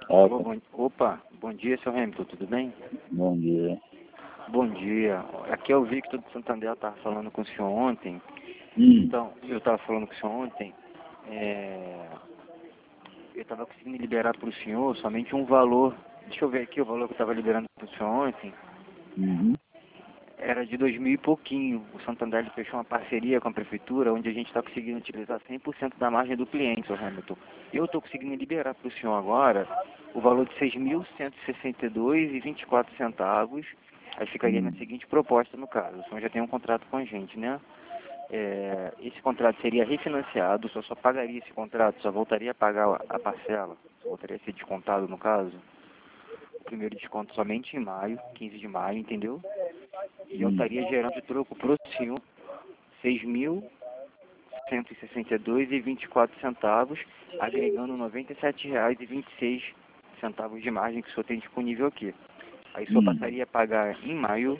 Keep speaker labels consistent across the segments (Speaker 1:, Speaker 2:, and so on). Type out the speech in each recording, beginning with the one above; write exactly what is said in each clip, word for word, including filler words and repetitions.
Speaker 1: Alô,
Speaker 2: Opa,
Speaker 1: bom, opa, bom dia, seu Hamilton, tudo bem?
Speaker 2: bom dia.
Speaker 1: Bom dia, aqui é o Victor de Santander, eu estava falando com o senhor ontem.
Speaker 2: Hum,
Speaker 1: Então, eu estava falando com o senhor ontem, é, eu estava conseguindo liberar para o senhor somente um valor, deixa eu ver aqui o valor que eu estava liberando para o senhor ontem,
Speaker 2: uhum,
Speaker 1: era de dois mil e pouquinho. O Santander ele fechou uma parceria com a prefeitura, onde a gente está conseguindo utilizar cem por cento da margem do cliente, seu Hamilton. Eu estou conseguindo liberar para o senhor agora o valor de seis mil cento e sessenta e dois reais e vinte e quatro centavos. Aí ficaria na
Speaker 2: hum,
Speaker 1: seguinte proposta, no caso. O senhor já tem um contrato com a gente, né? É, esse contrato seria refinanciado, o senhor só pagaria esse contrato, só voltaria a pagar a parcela, só voltaria a ser descontado, no caso. O primeiro desconto somente em maio, quinze de maio, entendeu? E eu
Speaker 2: hum,
Speaker 1: estaria gerando de troco pro senhor seis mil cento e sessenta e dois reais e vinte e quatro centavos, agregando noventa e sete reais e vinte e seis centavos de margem que o senhor tem disponível aqui. Aí o senhor
Speaker 2: hum,
Speaker 1: passaria a pagar em maio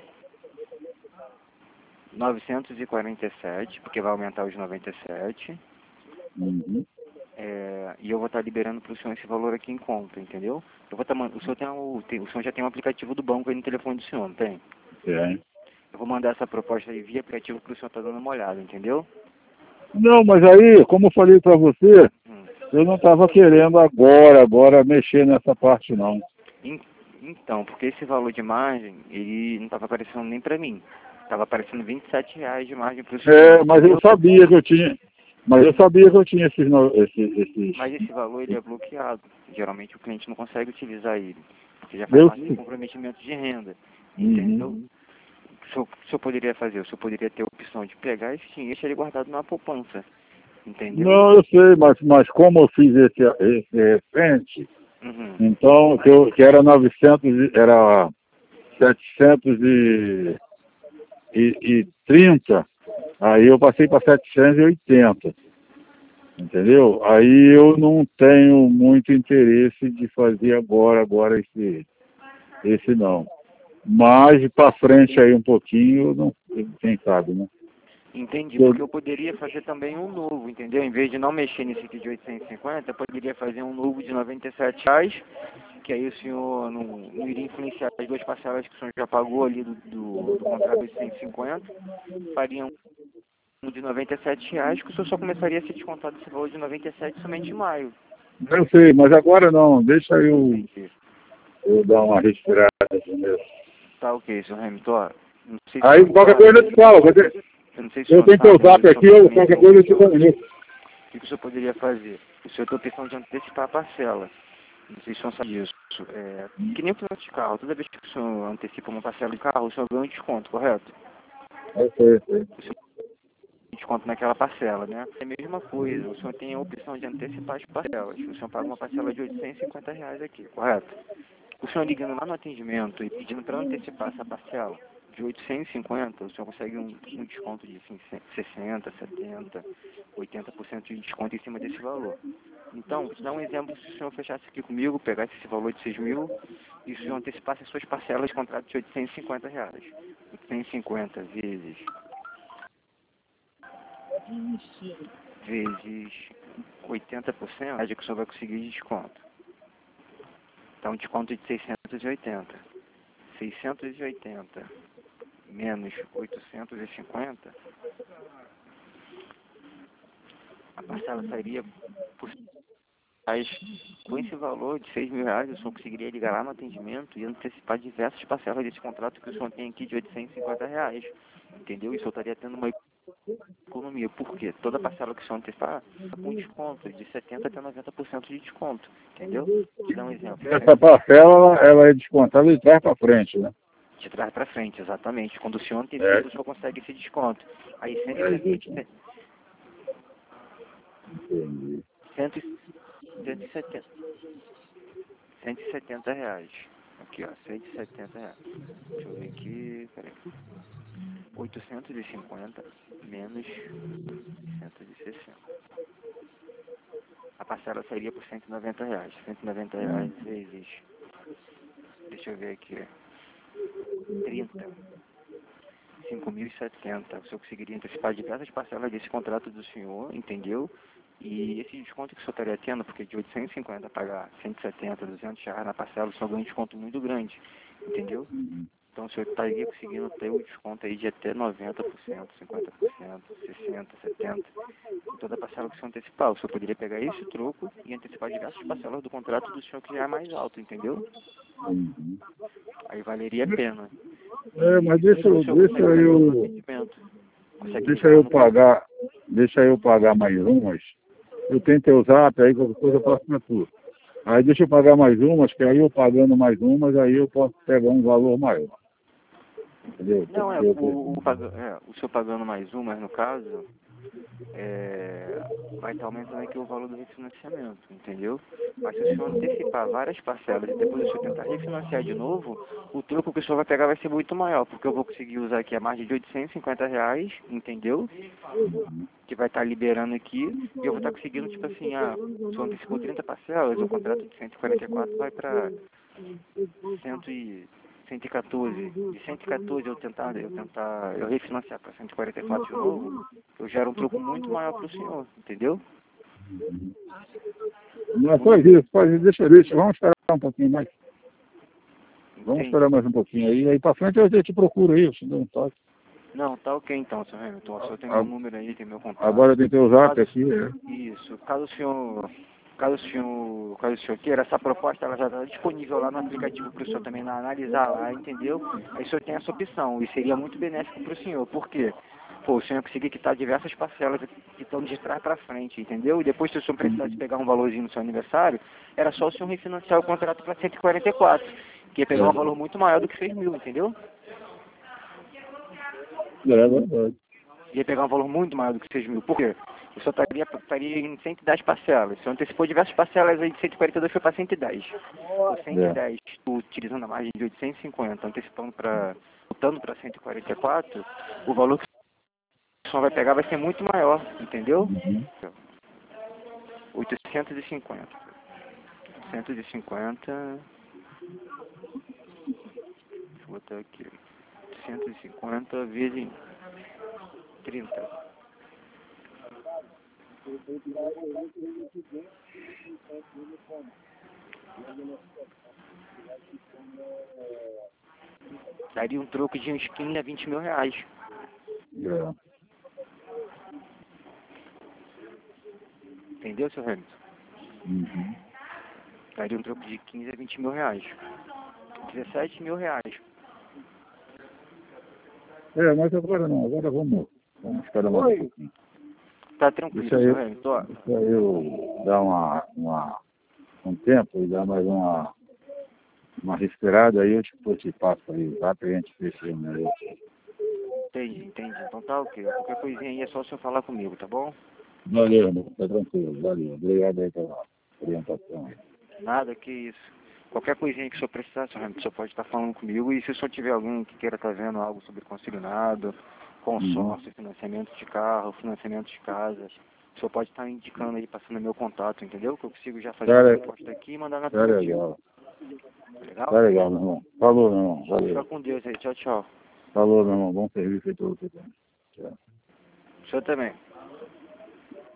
Speaker 1: novecentos e quarenta e sete, porque vai aumentar os noventa e sete,
Speaker 2: uhum.
Speaker 1: é, e eu vou estar liberando para o senhor esse valor aqui em conta, entendeu? Eu vou estar, man- o, senhor tem um, tem, o senhor já tem um aplicativo do banco aí no telefone do senhor, não tem?
Speaker 2: É.
Speaker 1: Eu vou mandar essa proposta aí via aplicativo para o senhor estar dando uma olhada, entendeu?
Speaker 2: Não, mas aí, como eu falei para você,
Speaker 1: Hum.
Speaker 2: eu não estava querendo agora, agora mexer nessa parte não.
Speaker 1: En- Então, porque esse valor de margem, ele não estava aparecendo nem para mim. Estava aparecendo vinte e sete reais de margem para o senhor,
Speaker 2: É, mas eu
Speaker 1: entendeu?
Speaker 2: sabia que eu tinha, mas eu sabia que eu tinha esses, no- esses,
Speaker 1: Mas
Speaker 2: esses,
Speaker 1: esse valor ele é bloqueado. Geralmente o cliente não consegue utilizar ele, porque já faz
Speaker 2: eu,
Speaker 1: parte do comprometimento de renda, entendeu?
Speaker 2: uhum.
Speaker 1: O senhor, o senhor poderia fazer? O senhor poderia ter a opção de pegar esse dinheiro e deixar ele guardado numa poupança, entendeu?
Speaker 2: Não, eu sei, mas, mas como eu fiz esse, esse recente,
Speaker 1: Uhum.
Speaker 2: então, que, eu, que era novecentos, e- era setecentos e e trinta. Aí eu passei para setecentos e oitenta, entendeu? Aí eu não tenho muito interesse de fazer agora, agora esse, esse não. Mas para frente aí um pouquinho, não, quem sabe, né?
Speaker 1: Entendi,
Speaker 2: Eu,
Speaker 1: porque eu poderia fazer também um novo, entendeu? Em vez de não mexer nesse aqui de oitocentos e cinquenta, eu poderia fazer um novo de noventa e sete reais, que aí o senhor não, não iria influenciar as duas parcelas que o senhor já pagou ali do, do, do contrato de oitocentos e cinquenta, faria um de noventa e sete reais, que o senhor só começaria a ser descontado esse valor de noventa e sete somente em maio.
Speaker 2: eu sei, mas agora não, deixa eu,
Speaker 1: Entendi.
Speaker 2: eu dar uma respirada primeiro.
Speaker 1: Tá ok, senhor Hamilton. Ó, não sei se o
Speaker 2: Aí
Speaker 1: senhor
Speaker 2: qualquer coisa eu
Speaker 1: sabe,
Speaker 2: te falo, qualquer-
Speaker 1: eu não sei se o
Speaker 2: eu
Speaker 1: senhor
Speaker 2: tenho teu
Speaker 1: sabe, mas
Speaker 2: zap
Speaker 1: o senhor
Speaker 2: aqui, eu,
Speaker 1: praticamente
Speaker 2: qualquer
Speaker 1: é uma
Speaker 2: coisa eu te
Speaker 1: pessoa.
Speaker 2: comunico.
Speaker 1: O que o senhor poderia fazer? O senhor tem a opção de antecipar a parcela. Não sei se o senhor sabe disso. É, que nem o cliente de carro. Toda vez que o senhor antecipa uma parcela de carro, o senhor ganha um desconto, correto?
Speaker 2: Eu sei, eu sei.
Speaker 1: O senhor tem desconto naquela parcela, né? É a mesma coisa. O senhor tem a opção de antecipar as parcelas. O senhor paga uma parcela de oitocentos e cinquenta reais aqui, correto? O senhor ligando lá no atendimento e pedindo para antecipar essa parcela de oitocentos e cinquenta, o senhor consegue um, um desconto de assim, sessenta, setenta, oitenta por cento de desconto em cima desse valor. Então, vou te dar um exemplo, se o senhor fechasse aqui comigo, pegasse esse valor de seis mil e o senhor antecipasse as suas parcelas de contrato de oitocentos e cinquenta reais. oitocentos e cinquenta vezes, vezes oitenta por cento, é que o senhor vai conseguir de desconto. Então, um desconto de seiscentos e oitenta. seiscentos e oitenta menos oitocentos e cinquenta, a parcela sairia por reais. Com esse valor de seis mil reais, o senhor conseguiria ligar lá no atendimento e antecipar diversas parcelas desse contrato que o senhor tem aqui de oitocentos e cinquenta reais. Entendeu? E o senhor estaria tendo uma economia. Por quê? Toda parcela que o senhor antecipar está com desconto de setenta até noventa por cento de desconto. Entendeu? Vou te dar um exemplo.
Speaker 2: Essa parcela, ela, ela é descontada de trás para frente, né?
Speaker 1: De trás para frente, exatamente. Quando o senhor
Speaker 2: É,
Speaker 1: antecipa, o senhor consegue esse desconto. Aí
Speaker 2: é isso.
Speaker 1: cento
Speaker 2: Entendi.
Speaker 1: e setenta cento e setenta reais. Aqui, ó, cento e setenta reais. Deixa eu ver aqui, peraí. oitocentos e cinquenta menos cento e sessenta. A parcela sairia por cento e noventa reais. cento e noventa reais vezes, deixa eu ver aqui, trinta. cinco mil e setenta. O senhor conseguiria antecipar diversas parcelas desse contrato do senhor, entendeu? E esse desconto que o senhor estaria tendo, porque de oitocentos e cinquenta a pagar cento e setenta, duzentos reais na parcela, o senhor ganha um desconto muito grande, entendeu? Então o senhor estaria conseguindo ter um desconto aí de até noventa por cento, cinquenta por cento, sessenta por cento, setenta por cento, em toda a parcela que o senhor antecipar. O senhor poderia pegar esse troco e antecipar diversas parcelas do contrato do senhor que já é mais alto, entendeu?
Speaker 2: Uhum.
Speaker 1: Aí valeria a pena.
Speaker 2: É, mas
Speaker 1: E
Speaker 2: deixa,
Speaker 1: tudo o
Speaker 2: eu-
Speaker 1: senhor
Speaker 2: deixa
Speaker 1: consegue fazer no
Speaker 2: eu,
Speaker 1: atendimento. Consegue
Speaker 2: deixa
Speaker 1: ligar
Speaker 2: eu
Speaker 1: no
Speaker 2: pagar, deixa eu pagar mais umas. Eu tenho teu zap, aí qualquer coisa eu passo na tua. Aí deixa eu pagar mais umas, que aí eu pagando mais umas, aí eu posso pegar um valor maior. Entendeu?
Speaker 1: Não, é,
Speaker 2: Porque eu
Speaker 1: o, o,
Speaker 2: preciso.
Speaker 1: paga- é, o senhor pagando mais um, mas no caso, é, vai estar aumentando aqui o valor do refinanciamento, entendeu? Mas se o senhor antecipar várias parcelas e depois o senhor tentar refinanciar de novo, o troco que o senhor vai pegar vai ser muito maior, porque eu vou conseguir usar aqui a margem de oitocentos e cinquenta reais, entendeu? Que vai estar liberando aqui, e eu vou estar conseguindo, tipo assim, ah, se eu antecipou trinta parcelas, o contrato de cento e quarenta e quatro vai para cento e cento e quatorze. De cento e quatorze eu tentar, eu tentar, eu refinanciar para cento e quarenta e quatro de novo, eu gero um troco muito maior para o senhor, entendeu?
Speaker 2: Não, faz isso, faz isso, deixa isso, vamos esperar um pouquinho mais. Vamos esperar
Speaker 1: Entende?
Speaker 2: mais um pouquinho aí, aí pra frente eu te procuro aí, eu te dou um toque.
Speaker 1: Não, tá ok então, senhor Hamilton. O senhor tem
Speaker 2: A-
Speaker 1: meu número aí, tem meu contato.
Speaker 2: Agora eu tenho teu zap
Speaker 1: Caso,
Speaker 2: aqui, é.
Speaker 1: isso, caso o senhor, caso o senhor, caso o senhor queira, essa proposta ela já está disponível lá no aplicativo para o senhor também analisar lá, entendeu? Aí o senhor tem essa opção e seria muito benéfico para o senhor. Por quê? Pô, o senhor ia conseguir quitar diversas parcelas que estão de trás para frente, entendeu? E depois, se o senhor precisasse pegar um valorzinho no seu aniversário, era só o senhor refinanciar o contrato para cento e quarenta e quatro, que ia pegar um valor muito maior do que seis mil, entendeu?
Speaker 2: É, é verdade.
Speaker 1: Ia pegar um valor muito maior do que seis mil. Por quê? Eu só estaria, estaria em cento e dez parcelas. Se eu antecipou diversas parcelas, aí de cento e quarenta e dois foi para cento e dez. O cento e dez, utilizando a margem de oitocentos e cinquenta, antecipando para, voltando para cento e quarenta e quatro, o valor que o senhor vai pegar vai ser muito maior, entendeu?
Speaker 2: Uhum.
Speaker 1: oitocentos e cinquenta. oitocentos e cinquenta. Deixa eu botar aqui. oitocentos e cinquenta vezes trinta. Daria um troco de uns quinze a vinte mil reais.
Speaker 2: É.
Speaker 1: Entendeu, seu Hamilton?
Speaker 2: Uhum.
Speaker 1: Daria um troco de quinze a vinte mil reais. dezessete mil reais.
Speaker 2: É, mas agora não, agora vamos, vamos esperar mais um pouquinho.
Speaker 1: Tá tranquilo,
Speaker 2: Deixa
Speaker 1: seu
Speaker 2: eu,
Speaker 1: Hamilton. Ó,
Speaker 2: deixa eu dar uma, uma, um tempo e dar mais uma, uma respirada aí, eu te, eu te passo aí, tá? Pra gente fechar o negócio.
Speaker 1: entendi, entendi. Então tá ok. Qualquer coisinha aí é só o senhor falar comigo, tá bom?
Speaker 2: Valeu, irmão, tá tranquilo, valeu. Obrigado aí pela orientação aí.
Speaker 1: Nada, que isso. Qualquer coisinha que o senhor precisar, seu Hamilton, o senhor pode estar falando comigo. E se o senhor tiver alguém que queira estar vendo algo sobre consignado, consórcio, financiamento de carro, financiamento de casa, o senhor pode estar indicando aí, passando meu contato, entendeu? Que eu consigo já fazer
Speaker 2: Tá,
Speaker 1: uma
Speaker 2: le-
Speaker 1: proposta aqui e mandar na
Speaker 2: tá
Speaker 1: aplicativa.
Speaker 2: legal,
Speaker 1: Legal?
Speaker 2: tá legal, meu irmão. Falou, meu irmão,
Speaker 1: Fica
Speaker 2: valeu.
Speaker 1: com Deus aí. Tchau, tchau.
Speaker 2: Falou, meu irmão, bom serviço aí pra você também. Tchau.
Speaker 1: O senhor também.